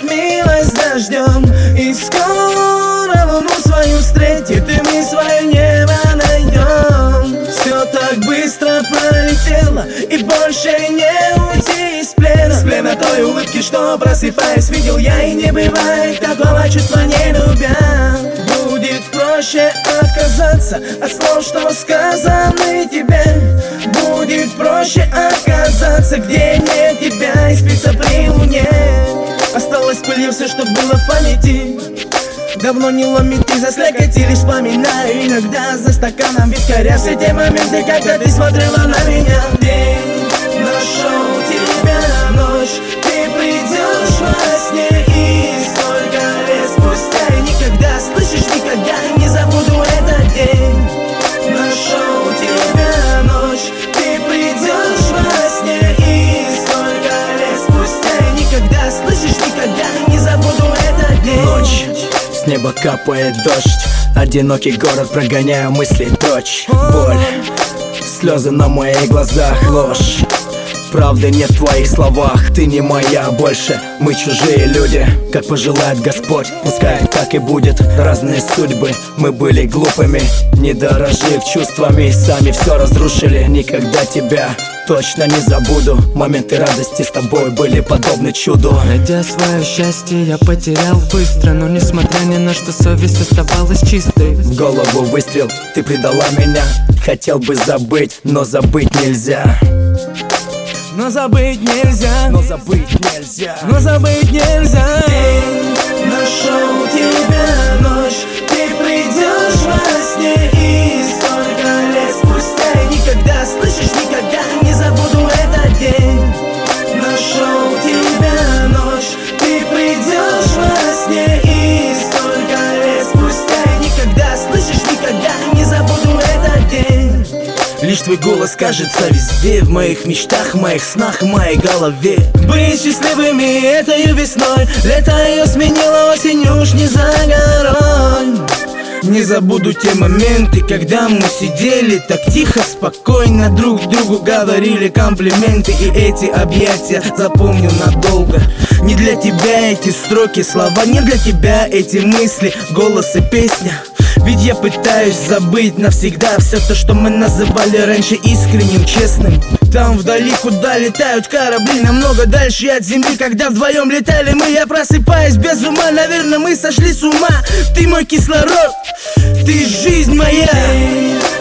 милость дождем, и скоро луну свою встретит, и мы свое небо найдем. Все так быстро пролетело, и больше не уйти из плена. С плена той улыбки, что просыпаясь видел я, и не бывает такого чувства, не любя. Будет проще отказаться от слов, что сказаны тебе. Будет проще отказаться, где нет тебя, и спится при луне. Осталось пылью все, что было в памяти. Давно не ломит и заслякотили, вспоминаю иногда за стаканом вискаря все те моменты, когда ты смотрела на меня. День нашел тебя, ночь, ты придешь во сне, и столько лет спустя, и никогда, слышишь, никогда не забуду этот день. Нашел тебя, ночь, ты придешь во сне, и столько лет спустя, и никогда, слышишь, никогда не забуду этот день. Ночь, с неба капает дождь, одинокий город, прогоняю мысли прочь. Боль, слезы на моих глазах, ложь, правды нет в твоих словах. Ты не моя больше, мы чужие люди, как пожелает Господь, пускай так и будет. Разные судьбы, мы были глупыми, не дорожив чувствами, сами все разрушили. Никогда тебя точно не забуду, моменты радости с тобой были подобны чуду. Найдя свое счастье, я потерял быстро, но несмотря ни на что, совесть оставалась чистой. В голову выстрел, ты предала меня, хотел бы забыть, но забыть нельзя. Но забыть нельзя, но забыть нельзя, но забыть нельзя. День нашел тебя, ночь, ты придешь во сне, и столько лет спустя, и никогда, слышишь, никогда не забуду этот день. Нашел тебя, ночь, ты придешь во сне, и столько лет спустя, и никогда, слышишь, никогда не забуду этот день. Лишь твой голос кажется везде, в моих мечтах, в моих снах, в моей голове. Быть счастливыми этой весной, лето ее сменило осенью, уж не за горой. Не забуду те моменты, когда мы сидели так тихо, спокойно, друг другу говорили комплименты. И эти объятия запомню надолго. Не для тебя эти строки, слова, не для тебя эти мысли, голос и песня. Ведь я пытаюсь забыть навсегда все то, что мы называли раньше искренним, честным. Там вдали, куда летают корабли, намного дальше от земли. Когда вдвоем летали мы, я просыпаюсь без ума. Наверное, мы сошли с ума. Ты мой кислород, ты жизнь моя.